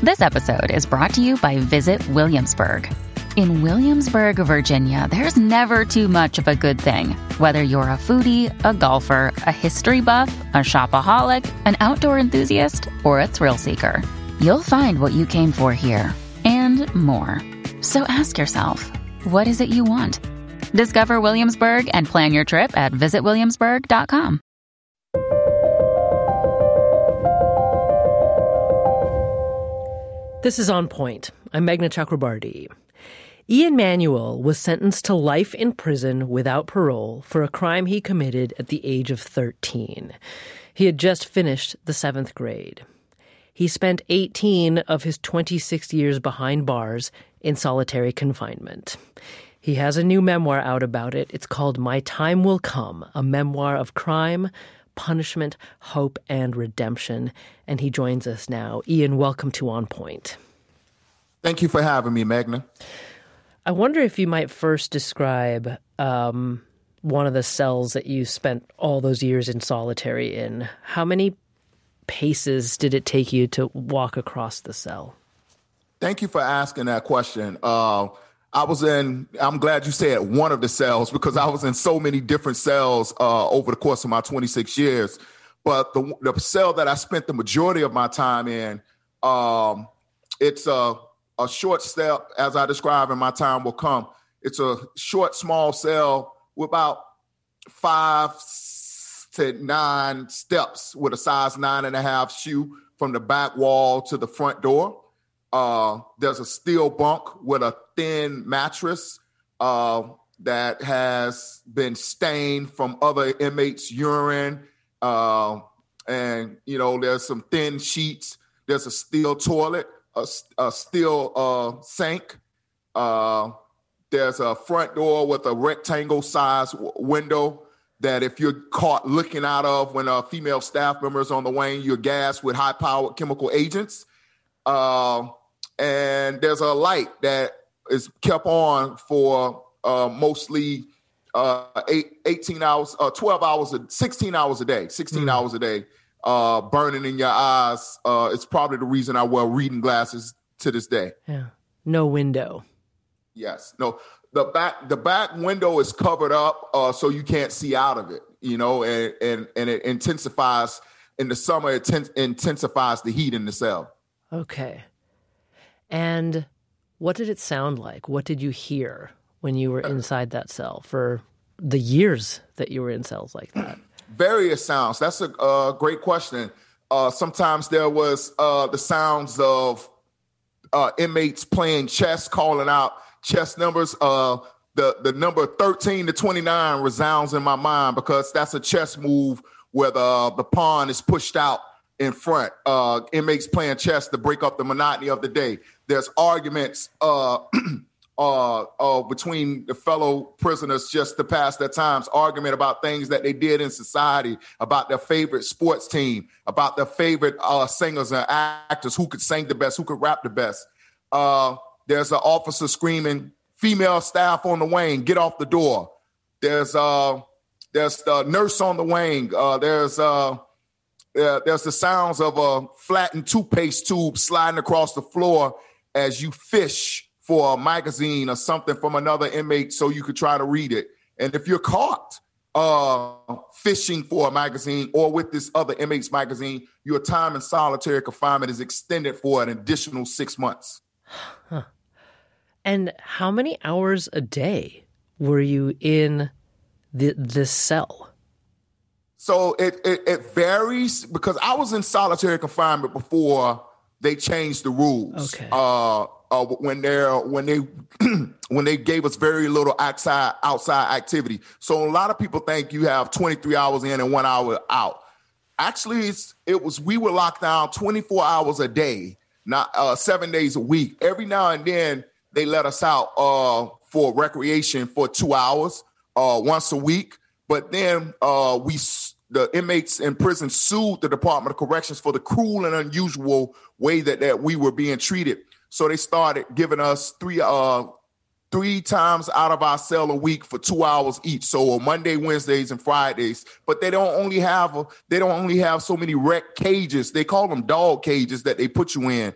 This episode is brought to you by Visit Williamsburg. In Williamsburg, Virginia, there's never too much of a good thing. Whether you're a foodie, a golfer, a history buff, a shopaholic, an outdoor enthusiast, or a thrill seeker, you'll find what you came for here and more. So ask yourself, what is it you want? Discover Williamsburg and plan your trip at visitwilliamsburg.com. This is On Point. I'm Meghna Chakrabarti. Ian Manuel was sentenced to life in prison without parole for a crime he committed at the age of 13. He had just finished the 7th grade. He spent 18 of his 26 years behind bars in solitary confinement. He has a new memoir out about it. It's called My Time Will Come, a memoir of crime, punishment, hope, and redemption. And he joins us now. Ian, welcome to On Point. Thank you for having me, Meghna. I wonder if you might first describe one of the cells that you spent all those years in solitary in. How many paces did it take you to walk across the cell? Thank you for asking that question. I'm glad you said one of the cells because I was in so many different cells over the course of my 26 years. But the cell that I spent the majority of my time in, it's a short cell, as I describe in My Time Will Come. It's a short, small cell with about 5 to 9 steps with a size 9.5 shoe from the back wall to the front door. There's a steel bunk with a thin mattress that has been stained from other inmates' urine. And, there's some thin sheets. There's a steel toilet, a steel sink. There's a front door with a rectangle-sized window that if you're caught looking out of when a female staff member is on the wing, you're gassed with high-powered chemical agents. And there's a light that is kept on for mostly 18 hours, 12 hours, 16 hours a day, 16 hours a day, burning in your eyes. It's probably the reason I wear reading glasses to this day. Yeah. No window. Yes. No, the back window is covered up so you can't see out of it, and it intensifies in the summer. It intensifies the heat in the cell. Okay. And what did it sound like? What did you hear when you were inside that cell for the years that you were in cells like that? Various sounds. That's a great question. Sometimes there was the sounds of inmates playing chess, calling out chess numbers. The number 13 to 29 resounds in my mind because that's a chess move where the pawn is pushed out in front. Inmates playing chess to break up the monotony of the day. There's arguments between the fellow prisoners just to pass their times, argument about things that they did in society, about their favorite sports team, about their favorite singers and actors, who could sing the best, who could rap the best. There's an officer screaming, female staff on the wing, get off the door. There's the nurse on the wing. There's the sounds of a flattened toothpaste tube sliding across the floor as you fish for a magazine or something from another inmate so you could try to read it. And if you're caught fishing for a magazine or with this other inmate's magazine, your time in solitary confinement is extended for an additional 6 months. Huh. And how many hours a day were you in this cell? So it varies because I was in solitary confinement before they changed the rules. Okay. When they gave us very little outside activity. So a lot of people think you have 23 hours in and 1 hour out. Actually, we were locked down 24 hours a day, not 7 days a week. Every now and then they let us out for recreation for 2 hours once a week. But then the inmates in prison sued the Department of Corrections for the cruel and unusual way that we were being treated. So they started giving us three times out of our cell a week for 2 hours each. So Monday, Wednesdays, and Fridays. But they don't only have so many rec cages. They call them dog cages that they put you in.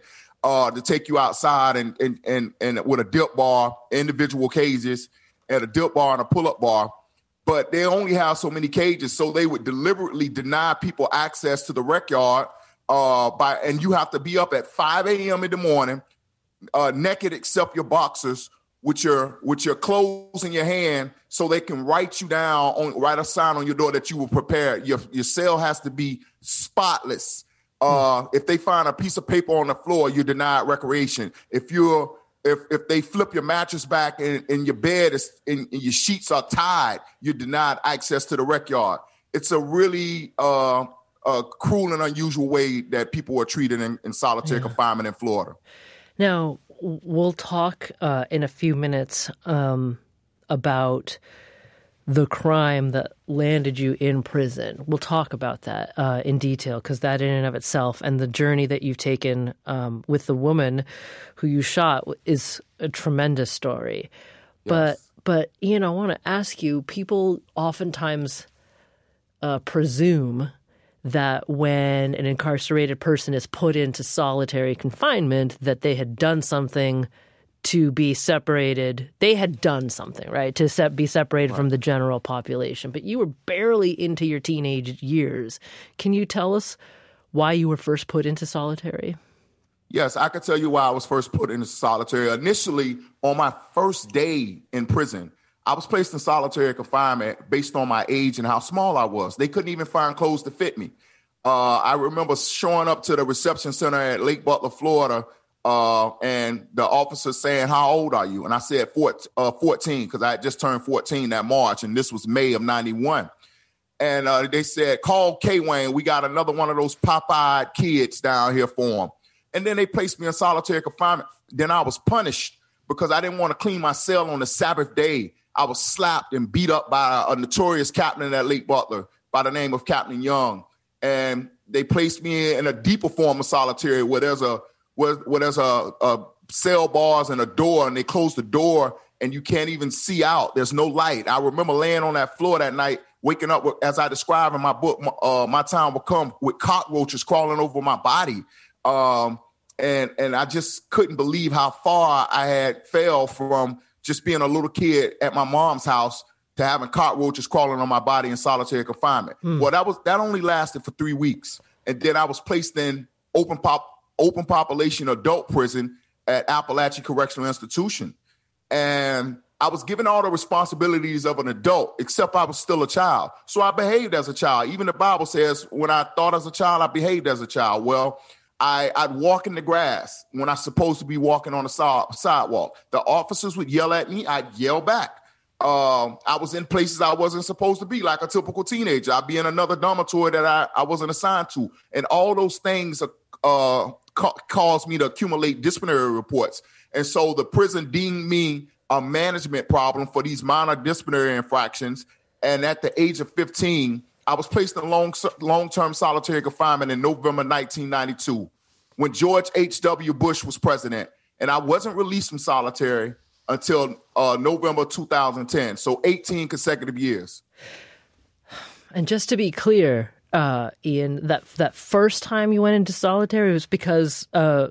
to take you outside and with a dip bar, individual cages, and a dip bar and a pull-up bar. But they only have so many cages, so they would deliberately deny people access to the rec yard. And you have to be up at 5 a.m. in the morning, naked except your boxers, with your clothes in your hand, so they can write a sign on your door that you were prepared. Your cell has to be spotless. If they find a piece of paper on the floor, you're denied recreation. If they flip your mattress back and your bed and your sheets are tied, you're denied access to the rec yard. It's a really cruel and unusual way that people are treated in solitary confinement in Florida. Now, we'll talk in a few minutes about the crime that landed you in prison. We'll talk about that in detail, because that in and of itself and the journey that you've taken with the woman who you shot is a tremendous story. Yes. But Ian, I want to ask you, people oftentimes presume that when an incarcerated person is put into solitary confinement, that they had done something to be separated. They had done something, right, to be separated from the general population. But you were barely into your teenage years. Can you tell us why you were first put into solitary? Yes, I can tell you why I was first put into solitary. Initially, on my first day in prison, I was placed in solitary confinement based on my age and how small I was. They couldn't even find clothes to fit me. I remember showing up to the reception center at Lake Butler, Florida, and the officer saying, "How old are you?" And I said 14, because I had just turned 14 that March, and this was May of 91. And they said, "Call K-Wayne. We got another one of those pop-eyed kids down here for him." And then they placed me in solitary confinement. Then I was punished because I didn't want to clean my cell on the Sabbath day. I was slapped and beat up by a notorious captain at Lake Butler by the name of Captain Young. And they placed me in a deeper form of solitary where there's a cell bars and a door, and they close the door and you can't even see out. There's no light. I remember laying on that floor that night, waking up, as I describe in my book, My Time Will Come, with cockroaches crawling over my body. And I just couldn't believe how far I had fell from just being a little kid at my mom's house to having cockroaches crawling on my body in solitary confinement. Well, that only lasted for 3 weeks. And then I was placed in open population adult prison at Appalachia Correctional Institution. And I was given all the responsibilities of an adult, except I was still a child. So I behaved as a child. Even the Bible says, when I thought as a child, I behaved as a child. Well, I'd walk in the grass when I'm supposed to be walking on the sidewalk. The officers would yell at me. I'd yell back. I was in places I wasn't supposed to be, like a typical teenager. I'd be in another dormitory that I wasn't assigned to. And all those things caused me to accumulate disciplinary reports. And so the prison deemed me a management problem for these minor disciplinary infractions. And at the age of 15, I was placed in long-term solitary confinement in November 1992 when George H.W. Bush was president. And I wasn't released from solitary until November 2010. So 18 consecutive years. And just to be clear, Ian, that first time you went into solitary was because of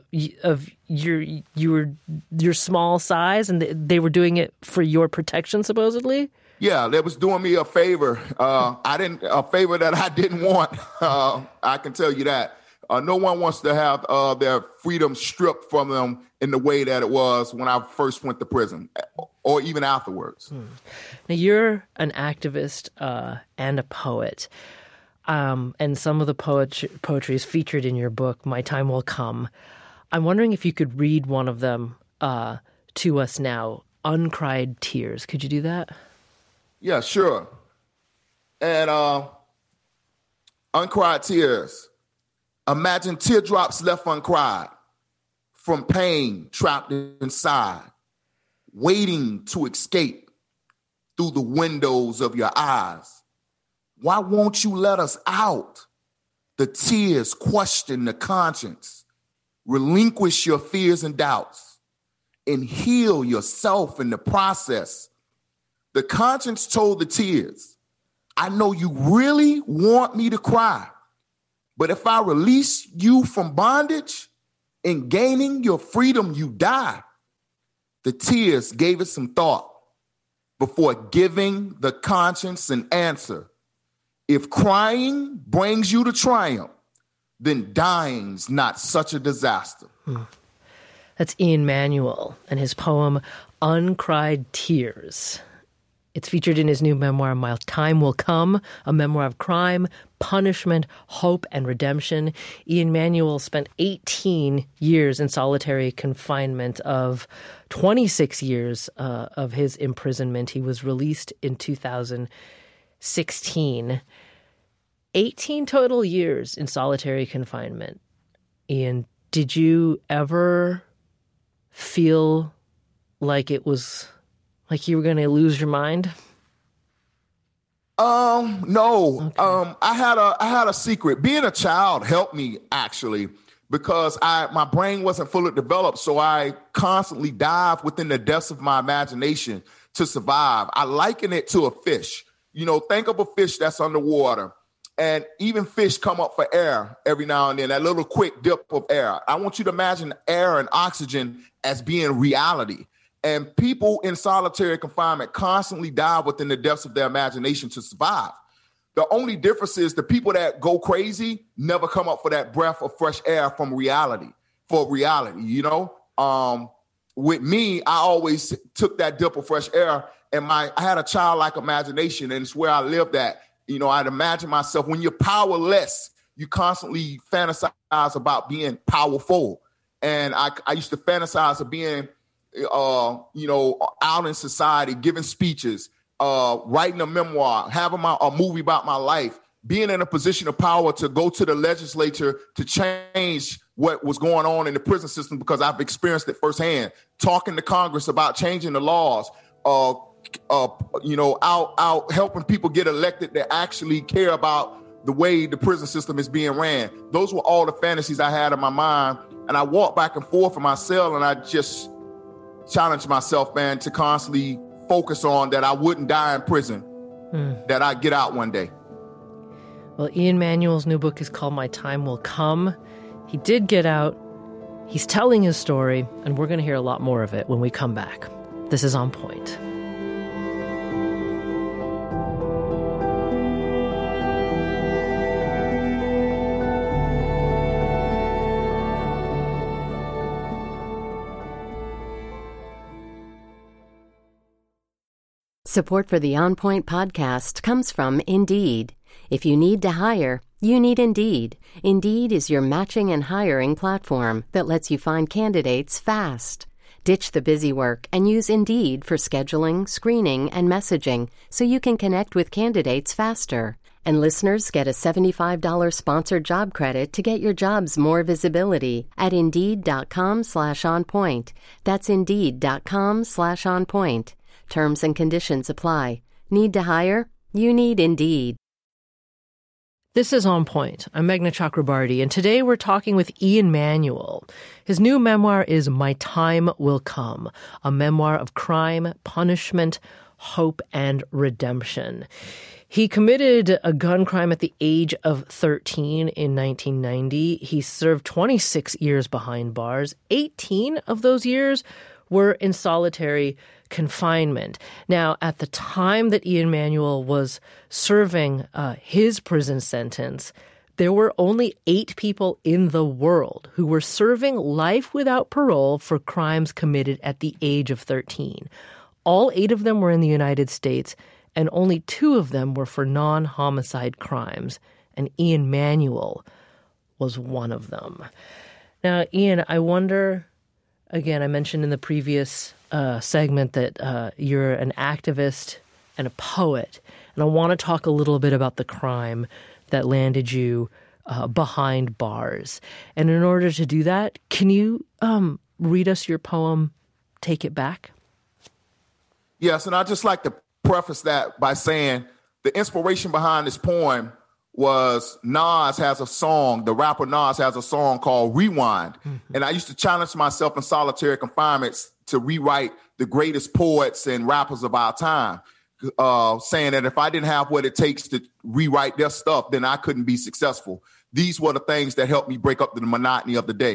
your small size, and they were doing it for your protection, supposedly? Yeah, they was doing me a favor. A favor that I didn't want. I can tell you that. No one wants to have their freedom stripped from them in the way that it was when I first went to prison, or even afterwards. Now, you're an activist and a poet. And some of the poetry is featured in your book, My Time Will Come. I'm wondering if you could read one of them to us now, Uncried Tears. Could you do that? Yeah, sure. And Uncried Tears. Imagine teardrops left uncried from pain trapped inside, waiting to escape through the windows of your eyes. Why won't you let us out? The tears question the conscience. Relinquish your fears and doubts and heal yourself in the process. The conscience told the tears, I know you really want me to cry, but if I release you from bondage In gaining your freedom, you die. The tears gave it some thought before giving the conscience an answer. If crying brings you to triumph, then dying's not such a disaster. That's Ian Manuel and his poem, Uncried Tears. It's featured in his new memoir, My Time Will Come, a memoir of crime, punishment, hope, and redemption. Ian Manuel spent 18 years in solitary confinement of 26 years of his imprisonment. He was released in 2016. 18 total years in solitary confinement. Ian, did you ever feel like it was like you were going to lose your mind? No. Okay. I had a secret. Being a child helped me, actually, because my brain wasn't fully developed. So I constantly dive within the depths of my imagination to survive. I liken it to a fish. Think of a fish that's underwater, and even fish come up for air every now and then, that little quick dip of air. I want you to imagine air and oxygen as being reality. And people in solitary confinement constantly dive within the depths of their imagination to survive. The only difference is the people that go crazy never come up for that breath of fresh air from reality, With me, I always took that dip of fresh air, and I had a childlike imagination, and it's where I lived at. I'd imagine myself, when you're powerless, you constantly fantasize about being powerful. And I used to fantasize of being out in society, giving speeches, writing a memoir, having a movie about my life, being in a position of power to go to the legislature to change what was going on in the prison system, because I've experienced it firsthand, talking to Congress about changing the laws, out helping people get elected that actually care about the way the prison system is being ran. Those were all the fantasies I had in my mind. And I walked back and forth in my cell, and I just challenged myself, man, to constantly focus on that I wouldn't die in prison, that I'd get out one day. Well, Ian Manuel's new book is called My Time Will Come. He did get out. He's telling his story, and we're going to hear a lot more of it when we come back. This is On Point. Support for the On Point podcast comes from Indeed. If you need to hire, you need Indeed. Indeed is your matching and hiring platform that lets you find candidates fast. Ditch the busy work and use Indeed for scheduling, screening, and messaging so you can connect with candidates faster. And listeners get a $75 sponsored job credit to get your jobs more visibility at Indeed.com/onpoint. That's Indeed.com/onpoint. Terms and conditions apply. Need to hire? You need Indeed. This is On Point. I'm Meghna Chakrabarty, and today we're talking with Ian Manuel. His new memoir is My Time Will Come, a memoir of crime, punishment, hope, and redemption. He committed a gun crime at the age of 13 in 1990. He served 26 years behind bars. 18 of those years were in solitary confinement. Now, at the time that Ian Manuel was serving his prison sentence, there were only 8 people in the world who were serving life without parole for crimes committed at the age of 13. All 8 of them were in the United States, and only 2 of them were for non-homicide crimes, and Ian Manuel was one of them. Now, Ian, I wonder, again, I mentioned in the previous segment that you're an activist and a poet, and I want to talk a little bit about the crime that landed you behind bars. And in order to do that, can you read us your poem, Take It Back? Yes, and I'd just like to preface that by saying the inspiration behind this poem was Nas has a song, the rapper Nas has a song called Rewind. Mm-hmm. And I used to challenge myself in solitary confinements to rewrite the greatest poets and rappers of our time, saying that if I didn't have what it takes to rewrite their stuff, then I couldn't be successful. These were the things that helped me break up the monotony of the day.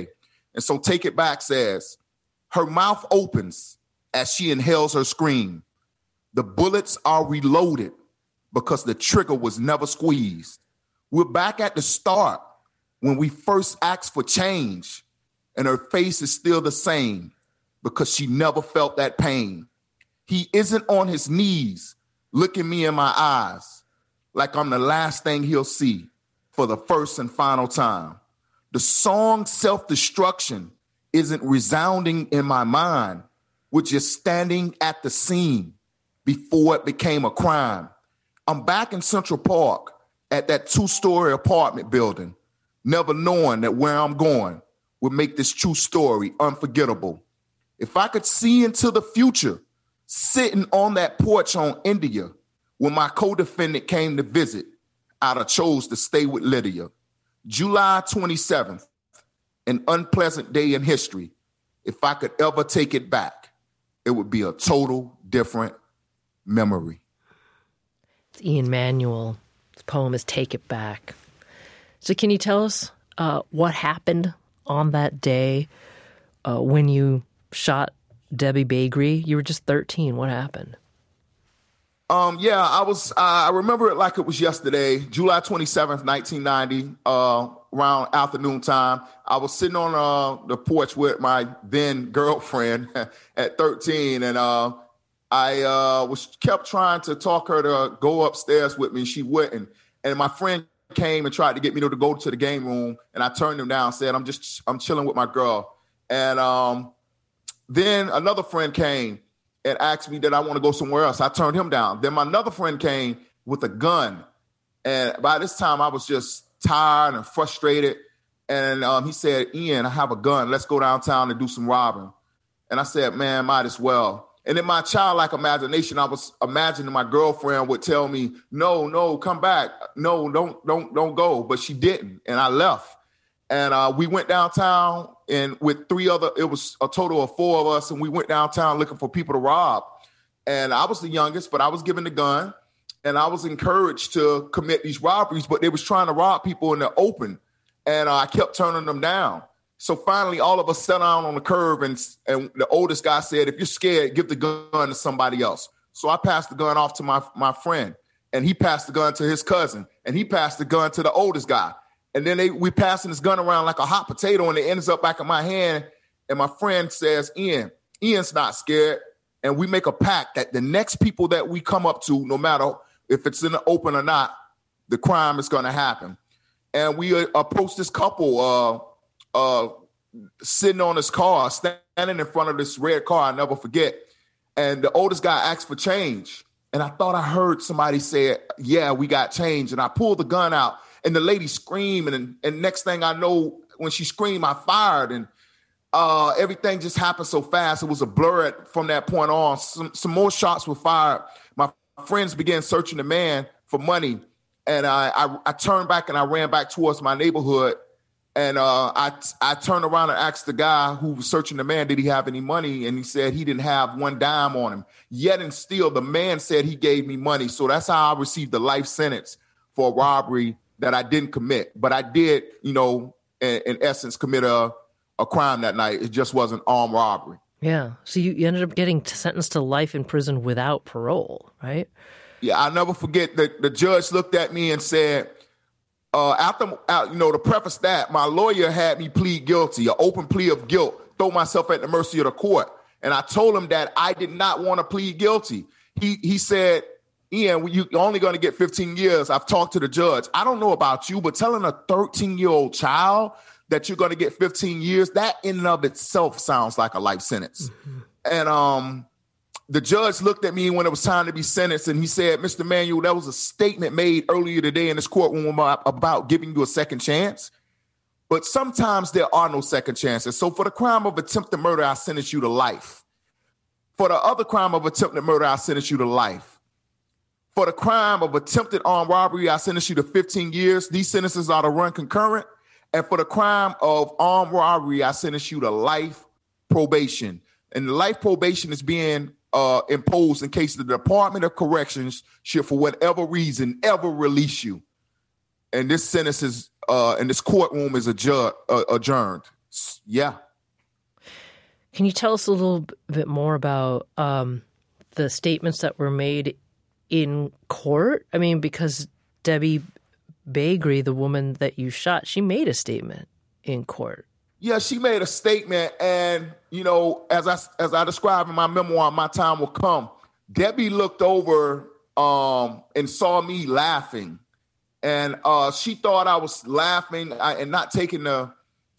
And so Take It Back says, her mouth opens as she inhales her scream. The bullets are reloaded because the trigger was never squeezed. We're back at the start when we first asked for change, and her face is still the same because she never felt that pain. He isn't on his knees looking me in my eyes like I'm the last thing he'll see for the first and final time. The song Self-Destruction isn't resounding in my mind. We're just standing at the scene before it became a crime. I'm back in Central Park at that 2-story apartment building, never knowing that where I'm going would make this true story unforgettable. If I could see into the future, sitting on that porch on India when my co-defendant came to visit, I'd have chose to stay with Lydia. July 27th, an unpleasant day in history. If I could ever take it back, it would be a total different memory. It's Ian Manuel. His poem is Take It Back. So can you tell us what happened on that day when you shot Debbie Bagri? You were just 13. What happened? I remember it like it was yesterday, July 27th, 1990, around afternoon time. I was sitting on the porch with my then girlfriend at 13, and I kept trying to talk her to go upstairs with me. She wouldn't. And my friend came and tried to get me to go to the game room, and I turned him down and said, I'm chilling with my girl. And then another friend came and asked me that I want to go somewhere else. I turned him down. Then my another friend came with a gun. And by this time I was just tired and frustrated. And he said, Ian, I have a gun. Let's go downtown and do some robbing. And I said, man, might as well. And in my childlike imagination, I was imagining my girlfriend would tell me, no, come back. No, don't go. But she didn't. And I left. And we went downtown, and with it was a total of 4 of us, and we went downtown looking for people to rob. And I was the youngest, but I was given the gun, and I was encouraged to commit these robberies, but they was trying to rob people in the open, and I kept turning them down. So finally, all of us sat down on the curb, and the oldest guy said, if you're scared, give the gun to somebody else. So I passed the gun off to my friend, and he passed the gun to his cousin, and he passed the gun to the oldest guy. And then we passing this gun around like a hot potato, and it ends up back in my hand. And my friend says, Ian's not scared. And we make a pact that the next people that we come up to, no matter if it's in the open or not, the crime is going to happen. And we approached this couple sitting on his car, standing in front of this red car, I'll never forget. And the oldest guy asked for change. And I thought I heard somebody say, yeah, we got change. And I pulled the gun out. And the lady screamed, and next thing I know, when she screamed, I fired, and everything just happened so fast. It was a blur from that point on. Some more shots were fired. My friends began searching the man for money, and I turned back and I ran back towards my neighborhood, and I turned around and asked the guy who was searching the man, did he have any money? And he said he didn't have one dime on him. Yet and still, the man said he gave me money. So that's how I received the life sentence for a robbery that I didn't commit, but I did, in essence, commit a crime that night. It just wasn't armed robbery. Yeah. So you ended up getting sentenced to life in prison without parole, right? Yeah, I'll never forget that the judge looked at me and said, to preface that, my lawyer had me plead guilty, an open plea of guilt, throw myself at the mercy of the court. And I told him that I did not want to plead guilty. He said, Ian, you're only going to get 15 years. I've talked to the judge. I don't know about you, but telling a 13-year-old child that you're going to get 15 years, that in and of itself sounds like a life sentence. Mm-hmm. And the judge looked at me when it was time to be sentenced, and he said, Mr. Manuel, that was a statement made earlier today in this courtroom about giving you a second chance. But sometimes there are no second chances. So for the crime of attempted murder, I sentence you to life. For the other crime of attempted murder, I sentence you to life. For the crime of attempted armed robbery, I sentence you to 15 years. These sentences are to run concurrent. And for the crime of armed robbery, I sentence you to life probation. And the life probation is being imposed in case the Department of Corrections should, for whatever reason, ever release you. And this sentence is, in this courtroom is adjourned. Yeah. Can you tell us a little bit more about the statements that were made in court? I mean, because Debbie Bagri, the woman that you shot, she made a statement in court. Yeah, she made a statement. And, you know, as I describe in my memoir, My Time Will Come, Debbie looked over and saw me laughing. And she thought I was laughing and not taking the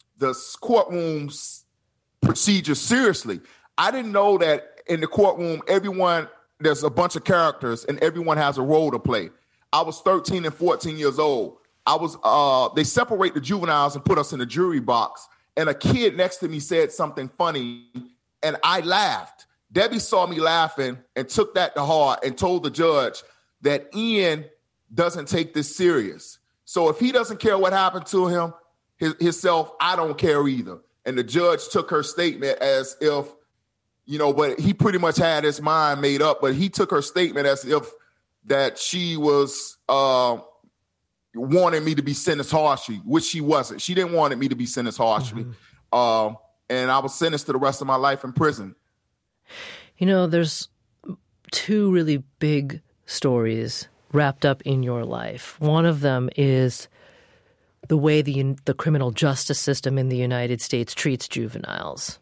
courtroom's procedure seriously. I didn't know that in the courtroom, there's a bunch of characters and everyone has a role to play. I was 13 and 14 years old. They separate the juveniles and put us in the jury box. And a kid next to me said something funny and I laughed. Debbie saw me laughing and took that to heart and told the judge that Ian doesn't take this serious. So if he doesn't care what happened to him, himself, I don't care either. And the judge took her statement as if, you know, but he pretty much had his mind made up, but he took her statement as if that she was wanting me to be sentenced harshly, which she wasn't. She didn't want me to be sentenced harshly. Mm-hmm. And I was sentenced to the rest of my life in prison. You know, there's two really big stories wrapped up in your life. One of them is the way the criminal justice system in the United States treats juveniles,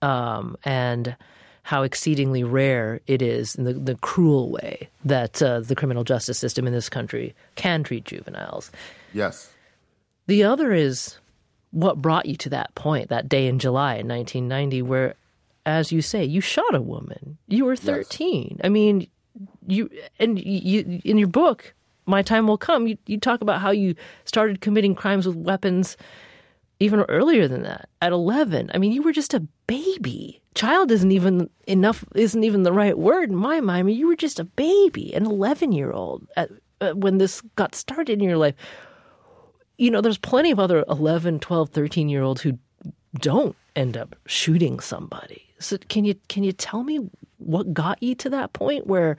and how exceedingly rare it is in the cruel way that the criminal justice system in this country can treat juveniles. Yes. The other is what brought you to that point, that day in July in 1990, where, as you say, you shot a woman. You were 13. Yes. I mean, you in your book, My Time Will Come, you talk about how you started committing crimes with weapons even earlier than that, at 11. I mean, you were just a baby. Child isn't even the right word in my mind. I mean, you were just a baby, an 11-year-old when this got started in your life. You know, there's plenty of other 11, 12, 13-year-olds who don't end up shooting somebody. So can you tell me what got you to that point where,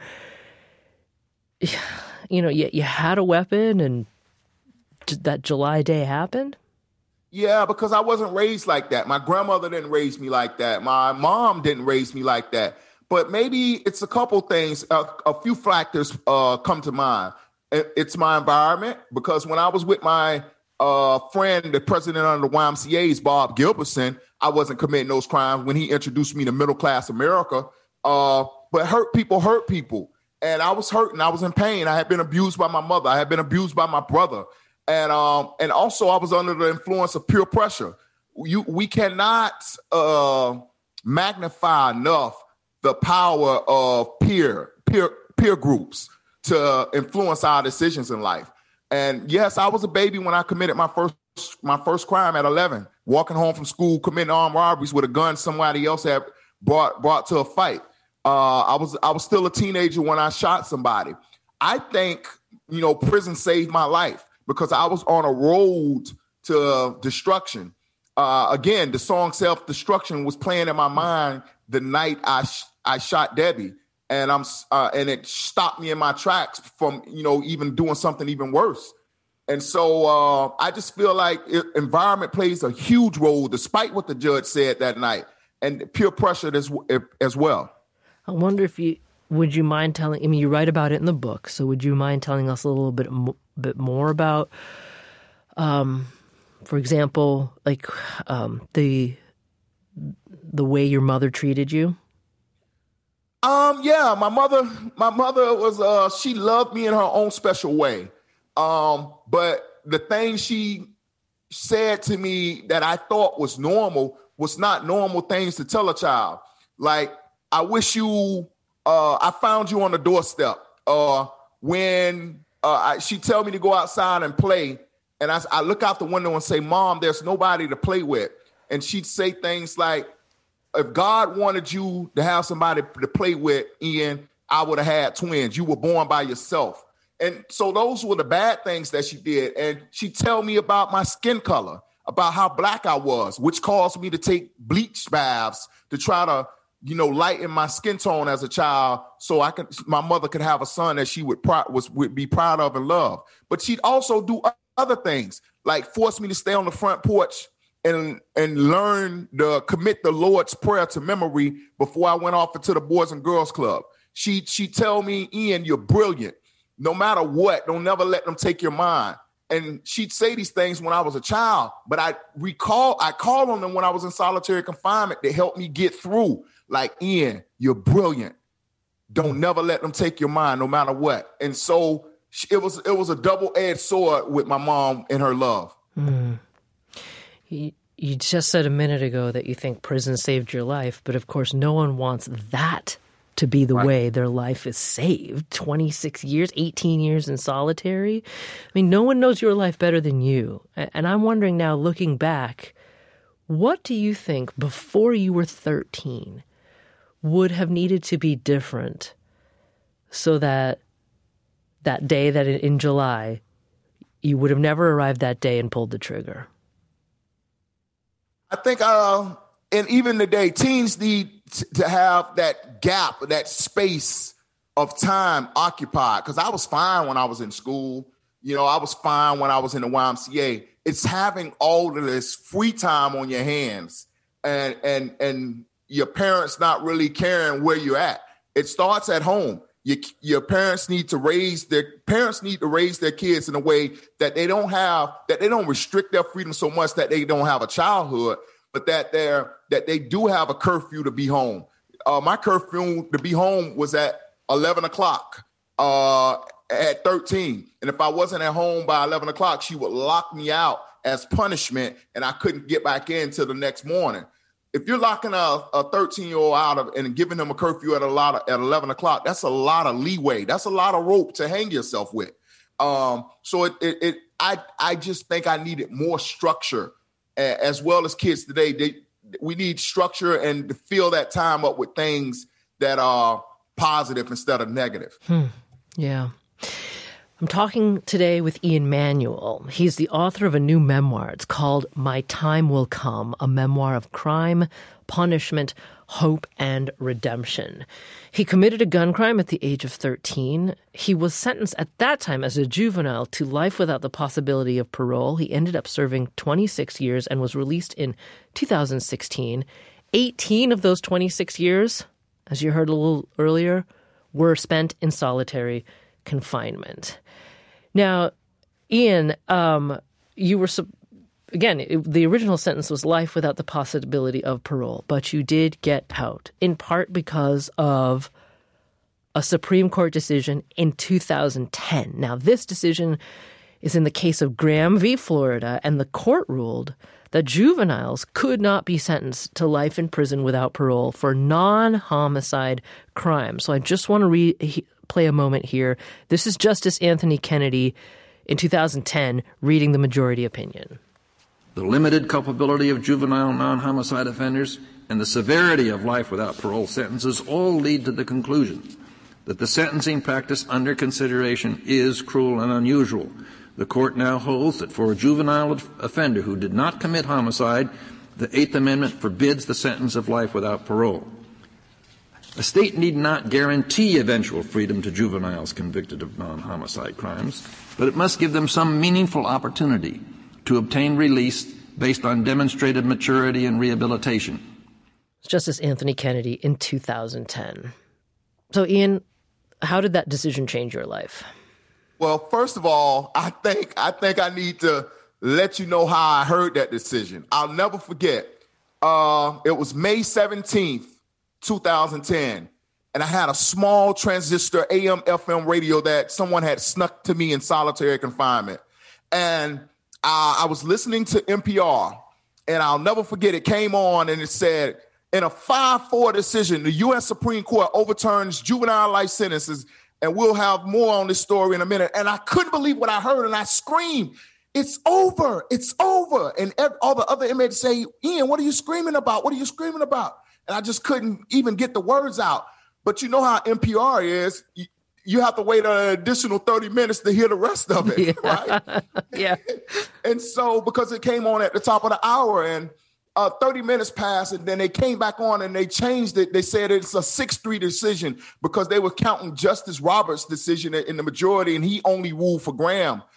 you know, you had a weapon and that July day happened? Yeah, because I wasn't raised like that. My grandmother didn't raise me like that. My mom didn't raise me like that. But maybe it's a couple things. A few factors come to mind. It's my environment, because when I was with my friend, the president of the YMCA's, Bob Gilbertson, I wasn't committing those crimes when he introduced me to middle class America. But hurt people. And I was hurting. I was in pain. I had been abused by my mother. I had been abused by my brother. And also I was under the influence of peer pressure. We cannot magnify enough the power of peer groups to influence our decisions in life. And yes, I was a baby when I committed my first crime at 11, walking home from school, committing armed robberies with a gun somebody else had brought to a fight. I was still a teenager when I shot somebody. I think, you know, prison saved my life, because I was on a road to destruction. Again, the song Self-Destruction was playing in my mind the night I shot Debbie. And it stopped me in my tracks from, you know, even doing something even worse. And so I just feel like environment plays a huge role, despite what the judge said that night, and peer pressure as well. I wonder if would you mind telling, I mean, you write about it in the book, so would you mind telling us a little bit more about, for example, like the way your mother treated you? Yeah, my mother was, she loved me in her own special way. But the thing she said to me that I thought was normal was not normal things to tell a child. Like, I wish I found you on the doorstep. When she'd tell me to go outside and play, and I look out the window and say, Mom, there's nobody to play with. And she'd say things like, if God wanted you to have somebody to play with, Ian, I would have had twins. You were born by yourself. And so those were the bad things that she did. And she'd tell me about my skin color, about how black I was, which caused me to take bleach baths to try to, you know, lighten my skin tone as a child, so my mother could have a son that she would be proud of and love. But she'd also do other things, like force me to stay on the front porch and learn to commit the Lord's Prayer to memory before I went off into the Boys and Girls Club. She tell me, Ian, you're brilliant. No matter what, don't never let them take your mind. And she'd say these things when I was a child, but I called on them when I was in solitary confinement to help me get through. Like, Ian, you're brilliant. Don't never let them take your mind, no matter what. And so it was a double-edged sword with my mom and her love. You just said a minute ago that you think prison saved your life, but of course no one wants that to be the way their life is saved. 26 years, 18 years in solitary. I mean, no one knows your life better than you. And I'm wondering now, looking back, what do you think before you were 13 would have needed to be different so that day that in July, you would have never arrived that day and pulled the trigger? I think, and even today, teens need to have that gap, that space of time occupied. Because I was fine when I was in school. You know, I was fine when I was in the YMCA. It's having all of this free time on your hands and your parents not really caring where you're at. It starts at home. Your parents need to raise their kids in a way that they don't restrict their freedom so much that they don't have a childhood, but that they do have a curfew to be home. My curfew to be home was at 11 o'clock at 13. And if I wasn't at home by 11 o'clock, she would lock me out as punishment, and I couldn't get back in till the next morning. If you're locking a 13-year-old out and giving them a curfew at 11 o'clock, that's a lot of leeway. That's a lot of rope to hang yourself with. So I just think I needed more structure, as well as kids today. We need structure and to fill that time up with things that are positive instead of negative. Yeah. I'm talking today with Ian Manuel. He's the author of a new memoir. It's called My Time Will Come, a memoir of crime, punishment, hope, and redemption. He committed a gun crime at the age of 13. He was sentenced at that time as a juvenile to life without the possibility of parole. He ended up serving 26 years and was released in 2016. 18 of those 26 years, as you heard a little earlier, were spent in solitary confinement. Now, Ian, you were, the original sentence was life without the possibility of parole, but you did get out, in part because of a Supreme Court decision in 2010. Now, this decision is in the case of Graham v. Florida, and the court ruled that juveniles could not be sentenced to life in prison without parole for non-homicide crimes. So I just want to play a moment here. This is Justice Anthony Kennedy in 2010 reading the majority opinion. The limited culpability of juvenile non-homicide offenders and the severity of life without parole sentences all lead to the conclusion that the sentencing practice under consideration is cruel and unusual. The court now holds that for a juvenile offender who did not commit homicide, the Eighth Amendment forbids the sentence of life without parole. A state need not guarantee eventual freedom to juveniles convicted of non-homicide crimes, but it must give them some meaningful opportunity to obtain release based on demonstrated maturity and rehabilitation. Justice Anthony Kennedy in 2010. So, Ian, how did that decision change your life? Well, first of all, I think I need to let you know how I heard that decision. I'll never forget. It was May 17th, 2010, and I had a small transistor AM/FM radio that someone had snuck to me in solitary confinement. And I was listening to NPR, and I'll never forget, it came on and it said, in a 5-4 decision, the U.S. Supreme Court overturns juvenile life sentences, and we'll have more on this story in a minute. And I couldn't believe what I heard, and I screamed, it's over, it's over. And all the other inmates say, Ian, what are you screaming about? What are you screaming about? And I just couldn't even get the words out. But you know how NPR is. You have to wait an additional 30 minutes to hear the rest of it, right? Yeah. And so, because it came on at the top of the hour, and 30 minutes passed, and then they came back on and they changed it. They said it's a 6-3 decision because they were counting Justice Roberts' decision in the majority, and he only ruled for Graham.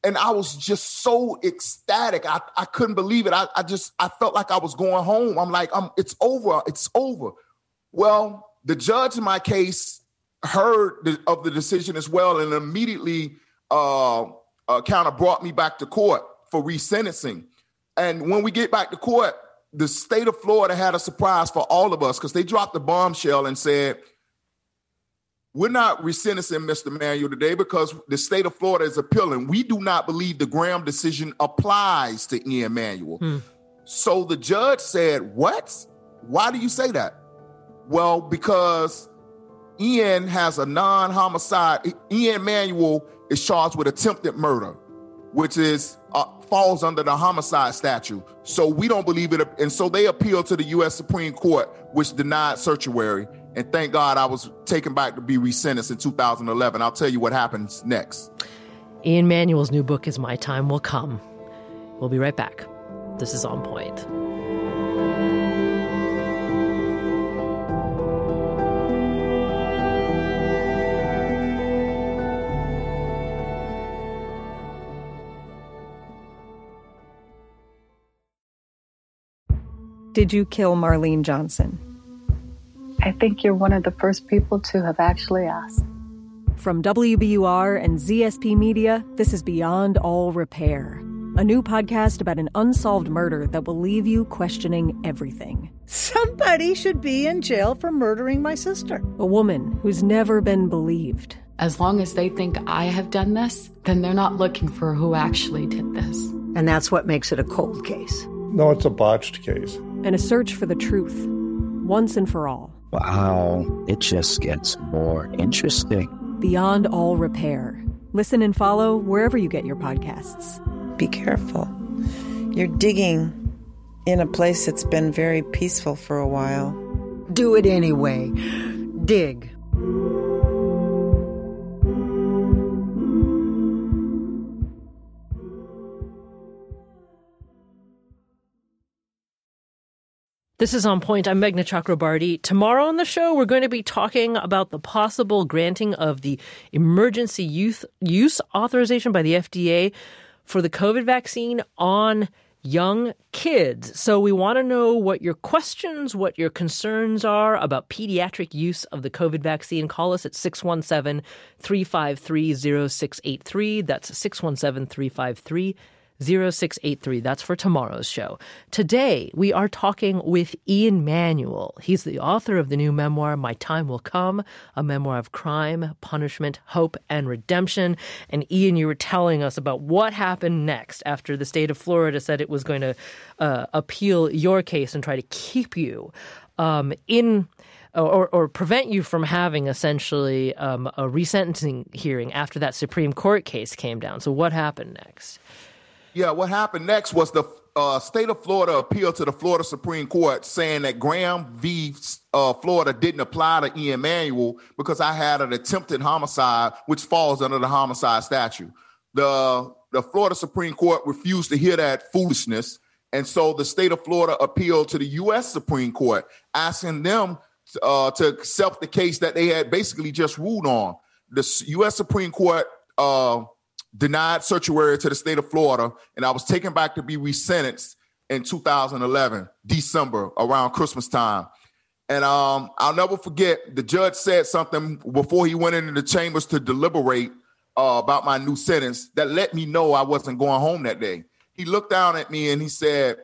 And I was just so ecstatic. I couldn't believe it. I felt like I was going home. I'm like, it's over. It's over. Well, the judge in my case heard of the decision as well, and immediately kind of brought me back to court for resentencing. And when we get back to court, the state of Florida had a surprise for all of us because they dropped the bombshell and said, we're not resentencing Mr. Manuel today because the state of Florida is appealing. We do not believe the Graham decision applies to Ian Manuel. So the judge said, what? Why do you say that? Well, because Ian has a non-homicide. Ian Manuel is charged with attempted murder, which is falls under the homicide statute. So we don't believe it. And so they appealed to the U.S. Supreme Court, which denied certiorari. And thank God I was taken back to be resentenced in 2011. I'll tell you what happens next. Ian Manuel's new book is My Time Will Come. We'll be right back. This is On Point. Did you kill Marlene Johnson? I think you're one of the first people to have actually asked. From WBUR and ZSP Media, this is Beyond All Repair, a new podcast about an unsolved murder that will leave you questioning everything. Somebody should be in jail for murdering my sister. A woman who's never been believed. As long as they think I have done this, then they're not looking for who actually did this. And that's what makes it a cold case. No, it's a botched case. And a search for the truth, once and for all. Wow, it just gets more interesting. Beyond All Repair. Listen and follow wherever you get your podcasts. Be careful. You're digging in a place that's been very peaceful for a while. Do it anyway. Dig. This is On Point. I'm Meghna Chakrabarty. Tomorrow on the show, we're going to be talking about the possible granting of the emergency use authorization by the FDA for the COVID vaccine on young kids. So we want to know what your questions, what your concerns are about pediatric use of the COVID vaccine. Call us at 617-353-0683. That's 617-353-0683. 0683. That's for tomorrow's show. Today, we are talking with Ian Manuel. He's the author of the new memoir, My Time Will Come, a memoir of crime, punishment, hope, and redemption. And Ian, you were telling us about what happened next after the state of Florida said it was going to appeal your case and try to keep you in or prevent you from having essentially a resentencing hearing after that Supreme Court case came down. So what happened next? Yeah, what happened next was the state of Florida appealed to the Florida Supreme Court saying that Graham v. Florida didn't apply to Ian Manuel because I had an attempted homicide, which falls under the homicide statute. The Florida Supreme Court refused to hear that foolishness, and so the state of Florida appealed to the U.S. Supreme Court, asking them to accept the case that they had basically just ruled on. The U.S. Supreme Court denied certiorari to the state of Florida, and I was taken back to be resentenced in 2011, December, around Christmas time. And I'll never forget, the judge said something before he went into the chambers to deliberate about my new sentence that let me know I wasn't going home that day. He looked down at me and he said,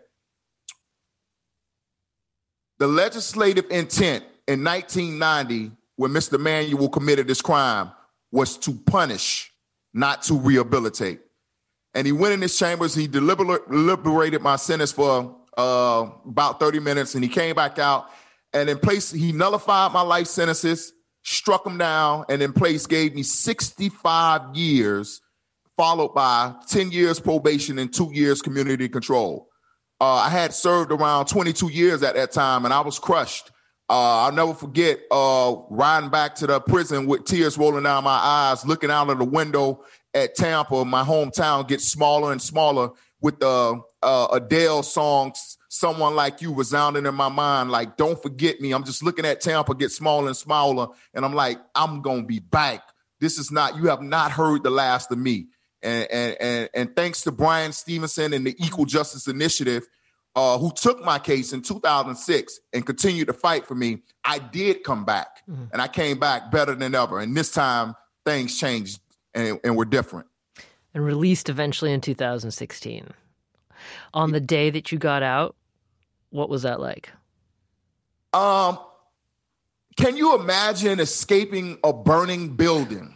the legislative intent in 1990, when Mr. Manuel committed this crime, was to punish, not to rehabilitate. And he went in his chambers, he deliberated my sentence for about 30 minutes, and he came back out, and in place, he nullified my life sentences, struck them down, and in place gave me 65 years, followed by 10 years probation and 2 years community control. I had served around 22 years at that time, and I was crushed. I'll never forget riding back to the prison with tears rolling down my eyes, looking out of the window at Tampa, my hometown, get smaller and smaller with the Adele songs, Someone Like You, resounding in my mind, like, don't forget me. I'm just looking at Tampa get smaller and smaller, and I'm like, I'm going to be back. This is not, you have not heard the last of me. And thanks to Brian Stevenson and the Equal Justice Initiative, who took my case in 2006 and continued to fight for me, I did come back. And I came back better than ever. And this time, things changed and were different. And released eventually in 2016. On the day that you got out, what was that like? Can you imagine escaping a burning building?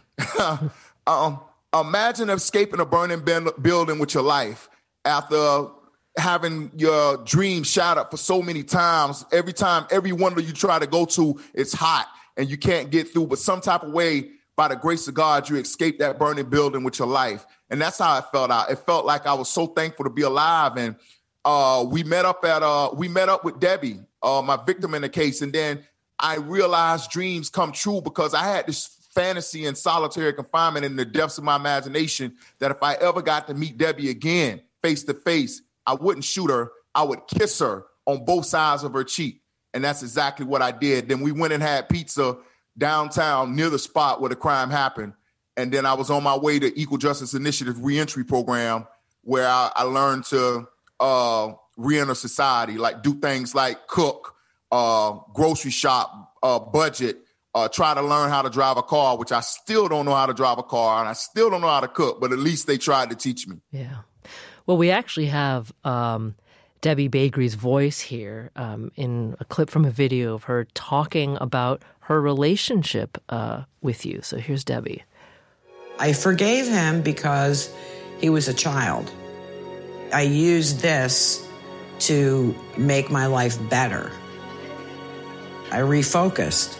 Imagine escaping a burning building with your life after having your dreams shattered for so many times. Every time, every window you try to go to, it's hot and you can't get through. But some type of way, by the grace of God, you escape that burning building with your life. And that's how it felt out. It felt like I was so thankful to be alive. And we met up with Debbie, my victim in the case. And then I realized dreams come true because I had this fantasy in solitary confinement in the depths of my imagination that if I ever got to meet Debbie again, face to face, I wouldn't shoot her. I would kiss her on both sides of her cheek. And that's exactly what I did. Then we went and had pizza downtown near the spot where the crime happened. And then I was on my way to Equal Justice Initiative reentry program where I learned to reenter society, like do things like cook, grocery shop, budget, try to learn how to drive a car, which I still don't know how to drive a car, and I still don't know how to cook, but at least they tried to teach me. Yeah. Well, we actually have Debbie Bagri's voice here in a clip from a video of her talking about her relationship with you. So here's Debbie. I forgave him because he was a child. I used this to make my life better. I refocused.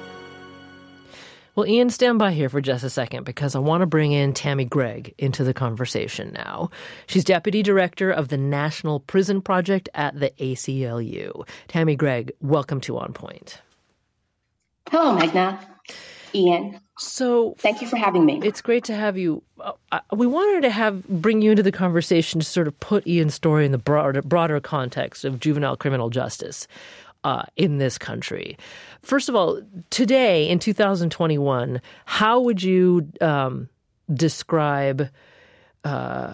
Well, Ian, stand by here for just a second because I want to bring in Tammy Gregg into the conversation now. She's Deputy Director of the National Prison Project at the ACLU. Tammy Gregg, welcome to On Point. Hello, Magna. Ian. So, thank you for having me. It's great to have you. We wanted to bring you into the conversation to sort of put Ian's story in the broader context of juvenile criminal justice in this country. First of all, today in 2021, how would you describe the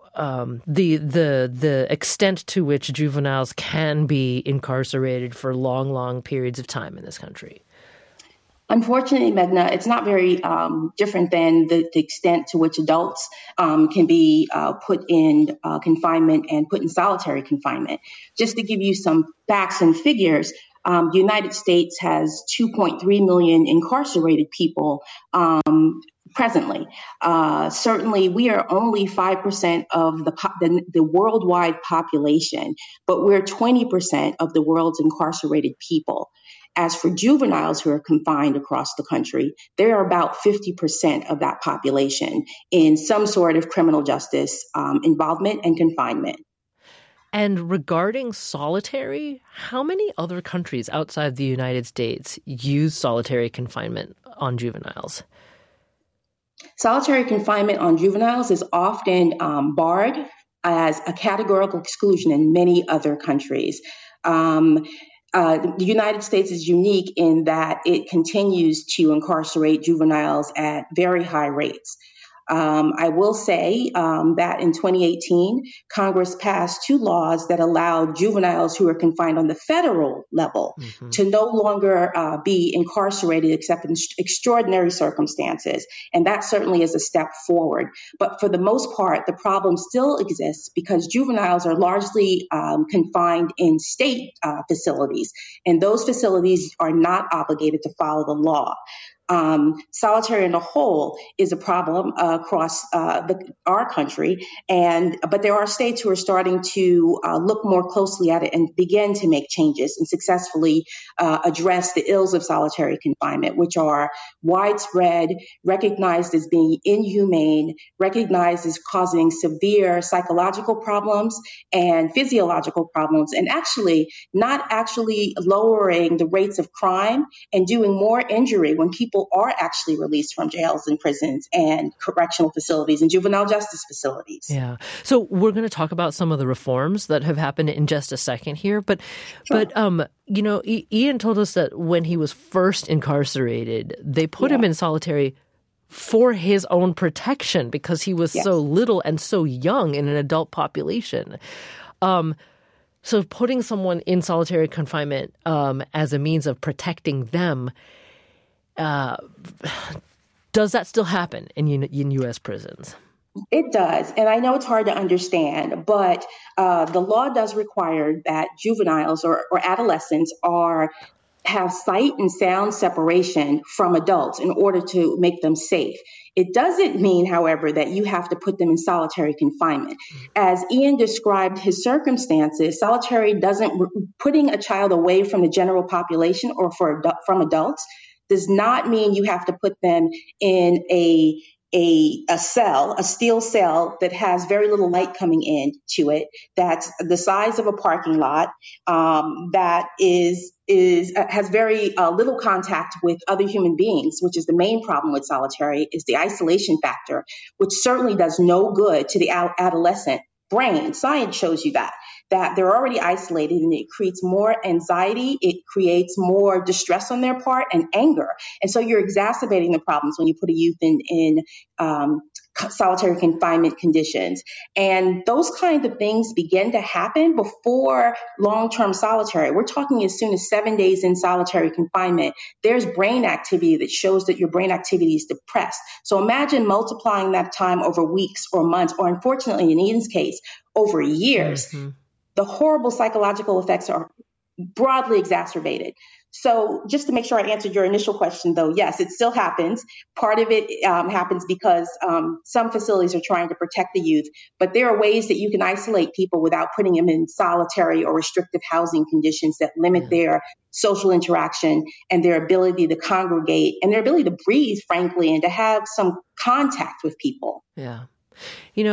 extent to which juveniles can be incarcerated for long, long periods of time in this country? Unfortunately, Magna, it's not very different than the extent to which adults can be put in confinement and put in solitary confinement. Just to give you some facts and figures, the United States has 2.3 million incarcerated people presently. Certainly, we are only 5% of the worldwide population, but we're 20% of the world's incarcerated people. As for juveniles who are confined across the country, there are about 50% of that population in some sort of criminal justice involvement and confinement. And regarding solitary, how many other countries outside the United States use solitary confinement on juveniles? Solitary confinement on juveniles is often barred as a categorical exclusion in many other countries. The United States is unique in that it continues to incarcerate juveniles at very high rates. I will say that in 2018, Congress passed 2 laws that allowed juveniles who are confined on the federal level to no longer be incarcerated except in extraordinary circumstances. And that certainly is a step forward. But for the most part, the problem still exists because juveniles are largely confined in state facilities, and those facilities are not obligated to follow the law. Solitary in a whole is a problem across our country, but there are states who are starting to look more closely at it and begin to make changes and successfully address the ills of solitary confinement, which are widespread, recognized as being inhumane, recognized as causing severe psychological problems and physiological problems, and not actually lowering the rates of crime and doing more injury when people are actually released from jails and prisons and correctional facilities and juvenile justice facilities. Yeah. So we're going to talk about some of the reforms that have happened in just a second here. But Ian told us that when he was first incarcerated, they put him in solitary for his own protection because he was Yes. so little and so young in an adult population. So putting someone in solitary confinement as a means of protecting them, does that still happen in U.S. prisons? It does. And I know it's hard to understand, but the law does require that juveniles or adolescents have sight and sound separation from adults in order to make them safe. It doesn't mean, however, that you have to put them in solitary confinement. As Ian described his circumstances, putting a child away from the general population or from adults does not mean you have to put them in a cell, a steel cell that has very little light coming in to it, that's the size of a parking lot, that has very little contact with other human beings, which is the main problem with solitary, is the isolation factor, which certainly does no good to the adolescent brain. Science shows you that they're already isolated, and it creates more anxiety, it creates more distress on their part and anger. And so you're exacerbating the problems when you put a youth in solitary confinement conditions. And those kinds of things begin to happen before long-term solitary. We're talking as soon as 7 days in solitary confinement, there's brain activity that shows that your brain activity is depressed. So imagine multiplying that time over weeks or months, or unfortunately in Ian's case, over years. Mm-hmm. The horrible psychological effects are broadly exacerbated. So just to make sure I answered your initial question, though, yes, it still happens. Part of it happens because some facilities are trying to protect the youth, but there are ways that you can isolate people without putting them in solitary or restrictive housing conditions that limit their social interaction and their ability to congregate and their ability to breathe, frankly, and to have some contact with people. Yeah. In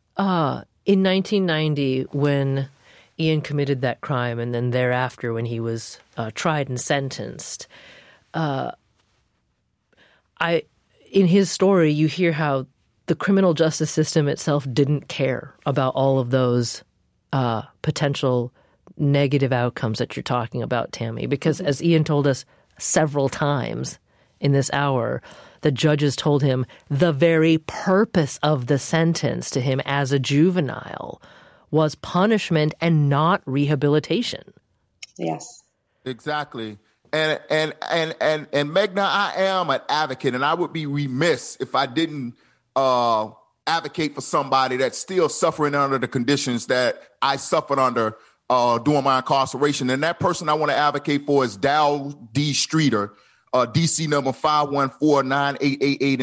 1990, when Ian committed that crime, and then thereafter when he was tried and sentenced, in his story, you hear how the criminal justice system itself didn't care about all of those potential negative outcomes that you're talking about, Tammy, because as Ian told us several times in this hour, the judges told him the very purpose of the sentence to him as a juvenile was punishment and not rehabilitation. Yes. Exactly. And Meghna, I am an advocate, and I would be remiss if I didn't advocate for somebody that's still suffering under the conditions that I suffered under during my incarceration. And that person I want to advocate for is Dow D. Streeter, DC number 5149888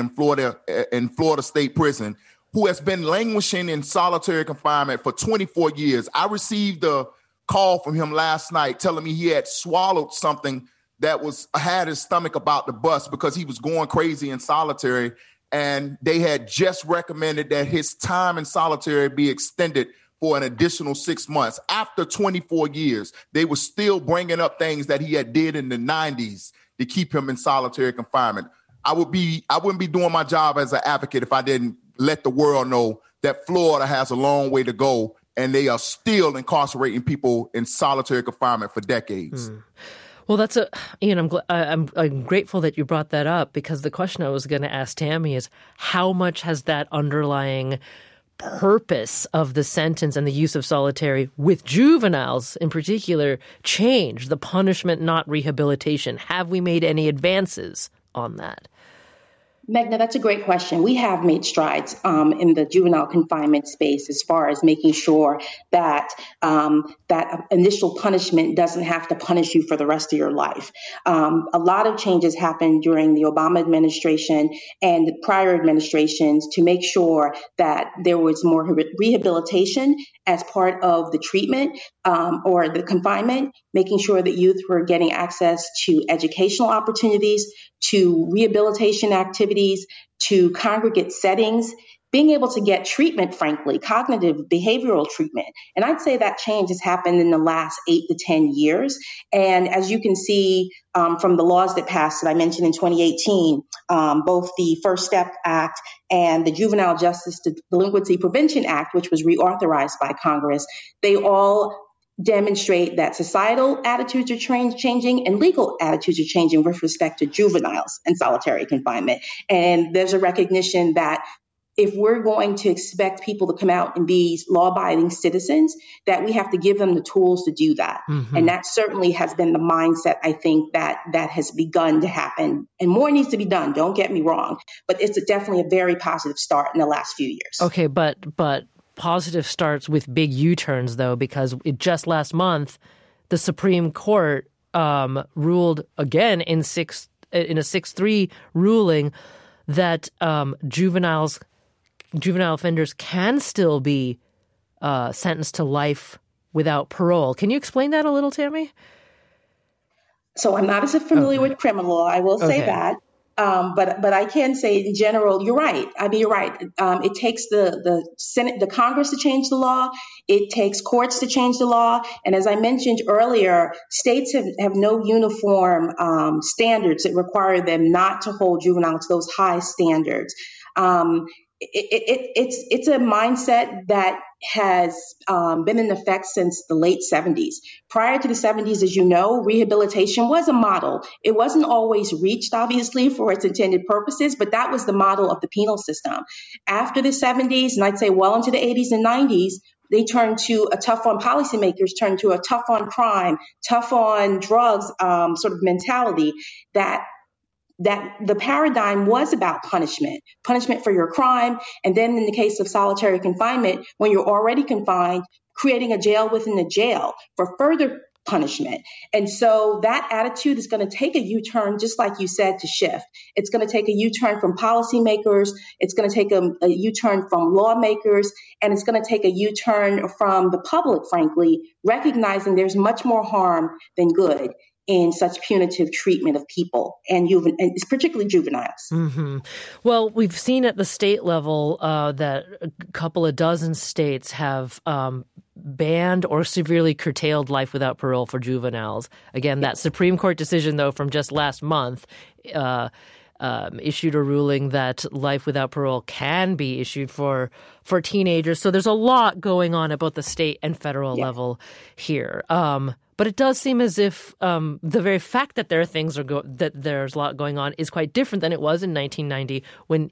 in Florida State Prison, who has been languishing in solitary confinement for 24 years. I received a call from him last night telling me he had swallowed something that had his stomach about to bust because he was going crazy in solitary. And they had just recommended that his time in solitary be extended for an additional 6 months. After 24 years, they were still bringing up things that he had did in the 90s to keep him in solitary confinement. I wouldn't be doing my job as an advocate if I didn't let the world know that Florida has a long way to go, and they are still incarcerating people in solitary confinement for decades. Well, Ian, I'm grateful that you brought that up, because the question I was going to ask Tammy is how much has that underlying purpose of the sentence and the use of solitary with juveniles in particular changed? The punishment, not rehabilitation. Have we made any advances on that? Meghna, that's a great question. We have made strides in the juvenile confinement space as far as making sure that that initial punishment doesn't have to punish you for the rest of your life. A lot of changes happened during the Obama administration and prior administrations to make sure that there was more rehabilitation as part of the treatment or the confinement, making sure that youth were getting access to educational opportunities, to rehabilitation activities, to congregate settings, being able to get treatment, frankly, cognitive behavioral treatment. And I'd say that change has happened in the last 8 to 10 years. And as you can see from the laws that passed that I mentioned in 2018, both the First Step Act and the Juvenile Justice Delinquency Prevention Act, which was reauthorized by Congress, they all demonstrate that societal attitudes are changing and legal attitudes are changing with respect to juveniles and solitary confinement. And there's a recognition that if we're going to expect people to come out and be law-abiding citizens, that we have to give them the tools to do that. Mm-hmm. And that certainly has been the mindset, I think, that has begun to happen. And more needs to be done, don't get me wrong. But it's definitely a very positive start in the last few years. Okay, but positive starts with big U-turns, though, because just last month, the Supreme Court ruled again in a 6-3 ruling that juvenile offenders can still be sentenced to life without parole. Can you explain that a little, Tammy? So I'm not as familiar with criminal law, I will say that. But I can say in general, you're right. I mean, you're right. It takes the Senate, the Congress to change the law. It takes courts to change the law. And as I mentioned earlier, states have no uniform standards that require them not to hold juveniles to those high standards. It's a mindset that has been in effect since the late 70s. Prior to the 70s, as you know, rehabilitation was a model. It wasn't always reached, obviously, for its intended purposes, but that was the model of the penal system. After the 70s, and I'd say well into the 80s and 90s, they turned to a tough on policymakers, turned to a tough on crime, tough on drugs sort of mentality that the paradigm was about punishment for your crime. And then in the case of solitary confinement, when you're already confined, creating a jail within a jail for further punishment. And so that attitude is going to take a U-turn, just like you said, to shift. It's going to take a U-turn from policymakers. It's going to take a U-turn from lawmakers. And it's going to take a U-turn from the public, frankly, recognizing there's much more harm than good in such punitive treatment of people, and particularly juveniles. Mm-hmm. Well, we've seen at the state level that a couple of dozen states have banned or severely curtailed life without parole for juveniles. Again, that Supreme Court decision, though, from just last month issued a ruling that life without parole can be issued for teenagers. So there's a lot going on at both the state and federal level here. But it does seem as if the very fact that there are that there's a lot going on is quite different than it was in 1990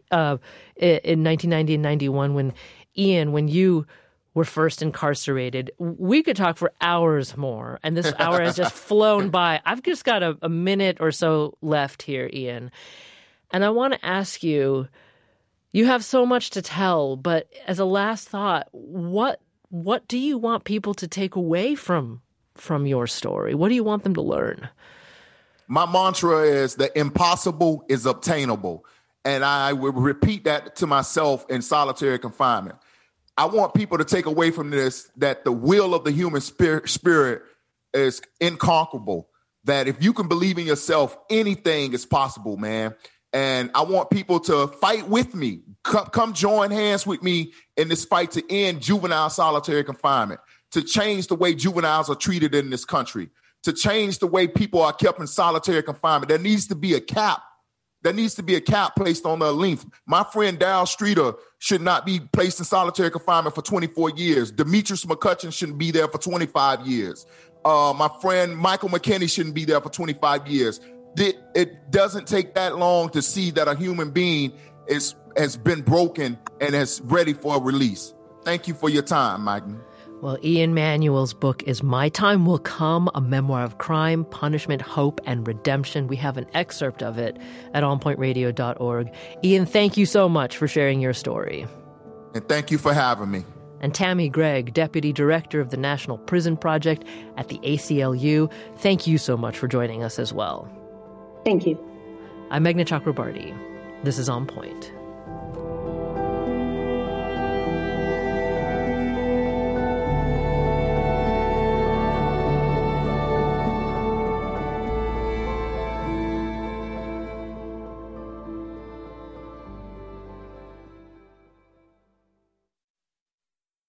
in 1990 and 91 when Ian, when you were first incarcerated. We could talk for hours more, and this hour has just flown by. I've just got a minute or so left here, Ian, and I want to ask you. You have so much to tell, but as a last thought, what do you want people to take away from your story? What do you want them to learn? My mantra is the impossible is obtainable. And I will repeat that to myself in solitary confinement. I want people to take away from this that the will of the human spirit is inconquerable, that if you can believe in yourself, anything is possible, man. And I want people to fight with me. Come join hands with me in this fight to end juvenile solitary confinement, to change the way juveniles are treated in this country, to change the way people are kept in solitary confinement. There needs to be a cap. There needs to be a cap placed on their length. My friend Darryl Streeter should not be placed in solitary confinement for 24 years. Demetrius McCutcheon shouldn't be there for 25 years. My friend Michael McKinney shouldn't be there for 25 years. It doesn't take that long to see that a human being has been broken and is ready for a release. Thank you for your time, Mike. Well, Ian Manuel's book is My Time Will Come, a memoir of crime, punishment, hope, and redemption. We have an excerpt of it at onpointradio.org. Ian, thank you so much for sharing your story. And thank you for having me. And Tammy Gregg, Deputy Director of the National Prison Project at the ACLU, thank you so much for joining us as well. Thank you. I'm Meghna Chakrabarti. This is On Point.